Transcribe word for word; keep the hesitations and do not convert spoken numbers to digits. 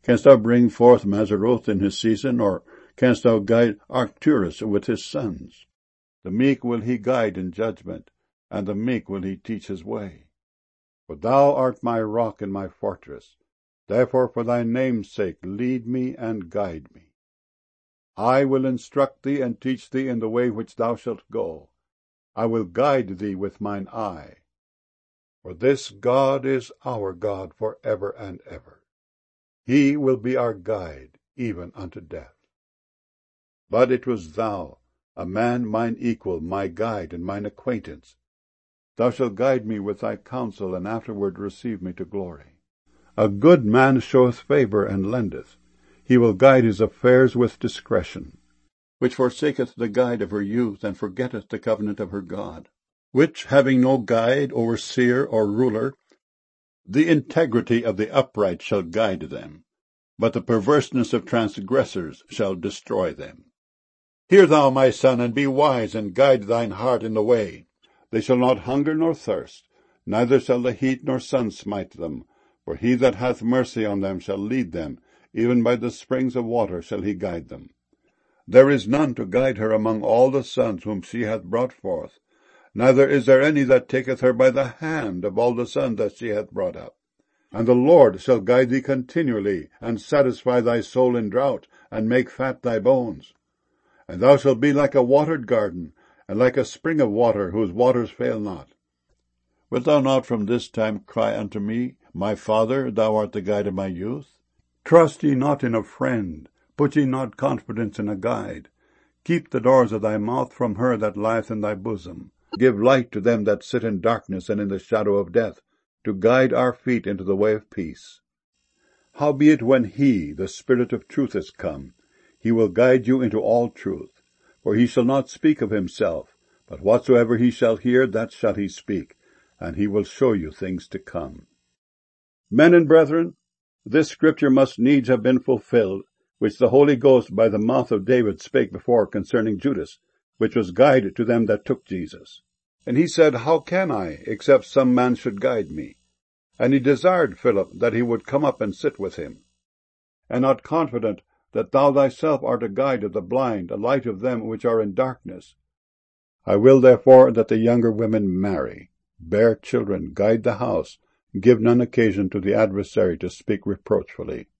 Canst thou bring forth Mazzaroth in his season, or canst thou guide Arcturus with his sons? The meek will he guide in judgment, and the meek will he teach his way. For thou art my rock and my fortress. Therefore for thy name's sake lead me and guide me. I will instruct thee and teach thee in the way which thou shalt go. I will guide thee with mine eye. For this God is our God for ever and ever. He will be our guide, even unto death. But it was thou, a man mine equal, my guide and mine acquaintance. Thou shalt guide me with thy counsel, and afterward receive me to glory. A good man showeth favour and lendeth. He will guide his affairs with discretion, which forsaketh the guide of her youth, and forgetteth the covenant of her God, which, having no guide, overseer, or ruler, the integrity of the upright shall guide them, but the perverseness of transgressors shall destroy them. Hear thou, my son, and be wise, and guide thine heart in the way. They shall not hunger nor thirst, neither shall the heat nor sun smite them. For he that hath mercy on them shall lead them, even by the springs of water shall he guide them. There is none to guide her among all the sons whom she hath brought forth, neither is there any that taketh her by the hand of all the sons that she hath brought up. And the Lord shall guide thee continually, and satisfy thy soul in drought, and make fat thy bones. And thou shalt be like a watered garden, and like a spring of water, whose waters fail not. Wilt thou not from this time cry unto me, My Father, thou art the guide of my youth? Trust ye not in a friend, put ye not confidence in a guide. Keep the doors of thy mouth from her that lieth in thy bosom. Give light to them that sit in darkness and in the shadow of death, to guide our feet into the way of peace. Howbeit when he, the Spirit of truth, is come, he will guide you into all truth. For he shall not speak of himself, but whatsoever he shall hear, that shall he speak, and he will show you things to come. Men and brethren, this scripture must needs have been fulfilled, which the Holy Ghost by the mouth of David spake before concerning Judas, which was guide to them that took Jesus. And he said, How can I, except some man should guide me? And he desired Philip that he would come up and sit with him. And not confident that thou thyself art a guide of the blind, a light of them which are in darkness. I will therefore that the younger women marry, bear children, guide the house, give none occasion to the adversary to speak reproachfully.